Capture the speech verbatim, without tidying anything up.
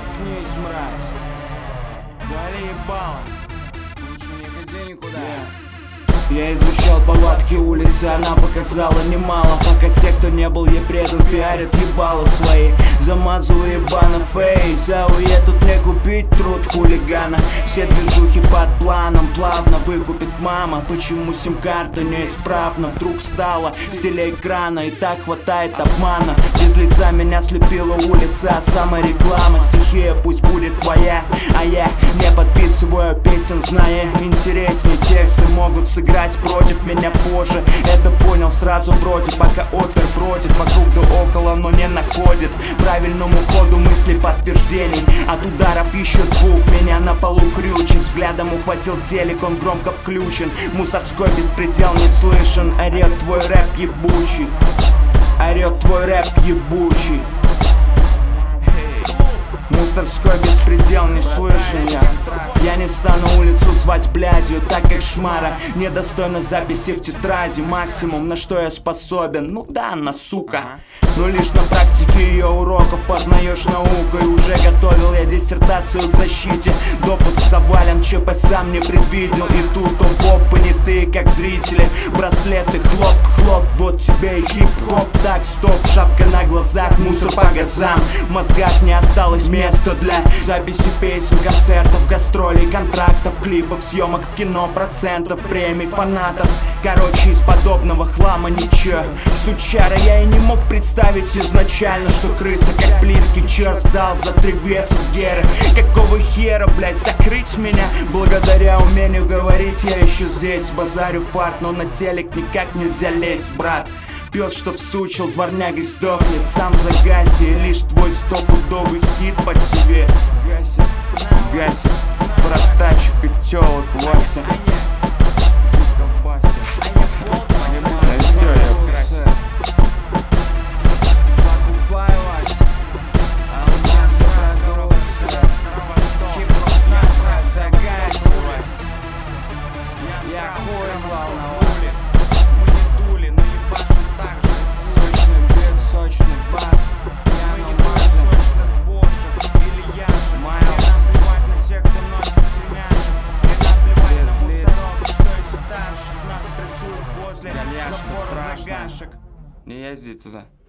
Заткнись, мразь. Завали ебало. Лучше не ходи никуда. Я изучал палатки улицы, она показала немало. Пока те, кто не был ей предан, пиарят ебало свои. Замазываю ебано фейс, а уе тут не купить труд хулигана. Все движухи под планом, плавно выкупит мама. Почему сим-карта неисправна вдруг стала с телеэкрана, и так хватает обмана. Без лица меня слепила улица, самореклама. Стихия пусть будет твоя, а я не подписываю песен, зная интереснее. Тексты могут сыграть против меня позже. Это понял сразу вроде, пока опер бродит вокруг да около, но не находит правильному ходу мысли подтверждений. От ударов еще двух меня на полу крючит. Взглядом ухватил телек, он громко включен. Мусорской беспредел не слышен. Орет твой рэп ебучий. Орет твой рэп ебучий. Мусорской беспредел не слышен я. Я не стану улицу звать блядью, так как шмара недостойна записи в тетради. Максимум, на что я способен, ну да, она сука. Но лишь на практике ее уроков познаешь науку. И уже готовил я диссертацию к защите. Допуск завален, ЧП сам не предвидел. И тут оп-оп, понятые как зрители. Браслеты хлоп-хлоп, вот тебе и хип-хоп. Так, стоп, шапка на глазах, мусор по газам. В мозгах не осталось места для записи песен, концертов, гастролей, контрактов, клипов, съемок в кино, процентов, премий, фанатов. Короче, из подобного хлама ничего. Сучара, я и не мог представить изначально, что крыса как близкий черт сдал за три веса геры. Какого хера, блять, закрыть меня? Благодаря умению говорить я еще здесь. Базарю парт, но на телек никак нельзя лезть, брат. Пес, что всучил, дворняга сдохнет, сам загаси. И лишь твой стопудовый хит по тебе гасит, гасит. Про тачек и телок Вася. Я хуем волновался. Мы не дули, но ебашим так же. Сочный бит, сочный бас. Я не маю сочных бошек или яшек. Майлз. Не наплевать на тех, кто носит тельняшек. Не наплевать на мусоров, что из старших нас прессуют возле забора загашек. Не езди туда.